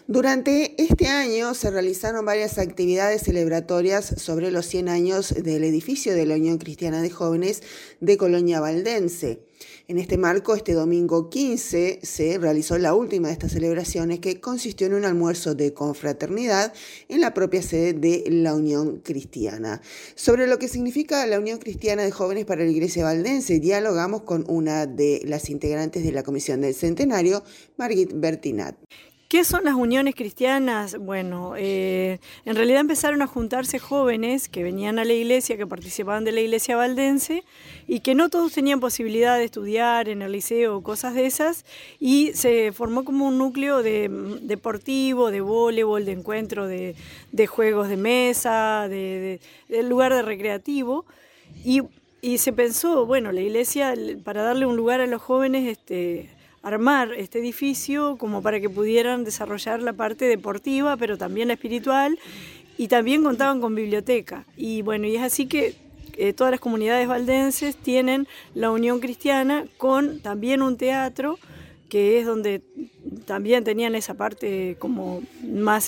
Durante este año se realizaron varias actividades celebratorias sobre los 100 años del edificio de la Unión Cristiana de Jóvenes de Colonia Valdense. En este marco, este domingo 15 se realizó la última de estas celebraciones, que consistió en un almuerzo de confraternidad en la propia sede de la Unión Cristiana. Sobre lo que significa la Unión Cristiana de Jóvenes para la Iglesia Valdense, dialogamos con una de las integrantes de la Comisión del Centenario, Margit Bertinat. ¿Qué son las uniones cristianas? Bueno, en realidad empezaron a juntarse jóvenes que venían a la iglesia, que participaban de la iglesia valdense y que no todos tenían posibilidad de estudiar en el liceo o cosas de esas, y se formó como un núcleo deportivo, de voleibol, de encuentro, de juegos de mesa, de lugar de recreativo, y se pensó, bueno, la iglesia, para darle un lugar a los jóvenes, armar este edificio como para que pudieran desarrollar la parte deportiva, pero también la espiritual, y también contaban con biblioteca. Y bueno, y es así que todas las comunidades valdenses tienen la Unión Cristiana con también un teatro, que es donde también tenían esa parte como más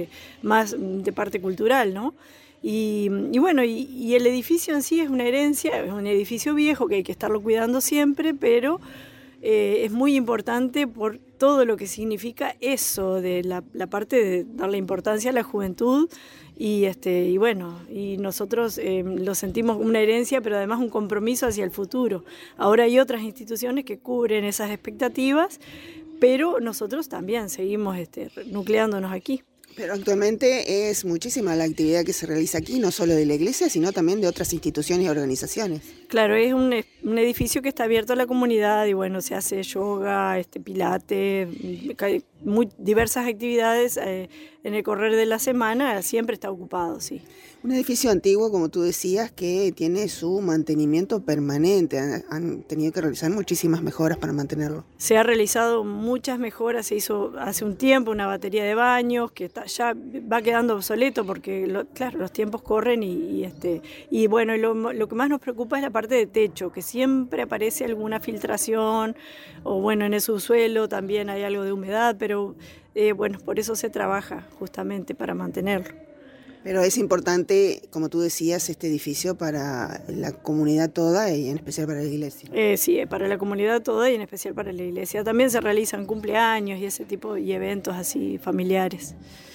de parte cultural, ¿no? Y bueno, y el edificio en sí es una herencia, es un edificio viejo que hay que estarlo cuidando siempre, pero es muy importante por todo lo que significa eso, de la parte de darle importancia a la juventud, y bueno, y nosotros lo sentimos como una herencia, pero además un compromiso hacia el futuro. Ahora hay otras instituciones que cubren esas expectativas, pero nosotros también seguimos nucleándonos aquí. Pero actualmente es muchísima la actividad que se realiza aquí, no solo de la iglesia, sino también de otras instituciones y organizaciones. Claro, es un edificio que está abierto a la comunidad y bueno, se hace yoga, pilates, diversas actividades en el correr de la semana, siempre está ocupado, sí. Un edificio antiguo, como tú decías, que tiene su mantenimiento permanente. Han tenido que realizar muchísimas mejoras para mantenerlo. Se ha realizado muchas mejoras, se hizo hace un tiempo una batería de baños que ya va quedando obsoleto porque, claro, los tiempos corren y bueno, lo que más nos preocupa es la parte de techo, que siempre aparece alguna filtración o bueno, en el subsuelo también hay algo de humedad, pero bueno, por eso se trabaja justamente para mantenerlo. Pero es importante, como tú decías, este edificio para la comunidad toda y en especial para la iglesia. Sí, para la comunidad toda y en especial para la iglesia. También se realizan cumpleaños y ese tipo de eventos así familiares.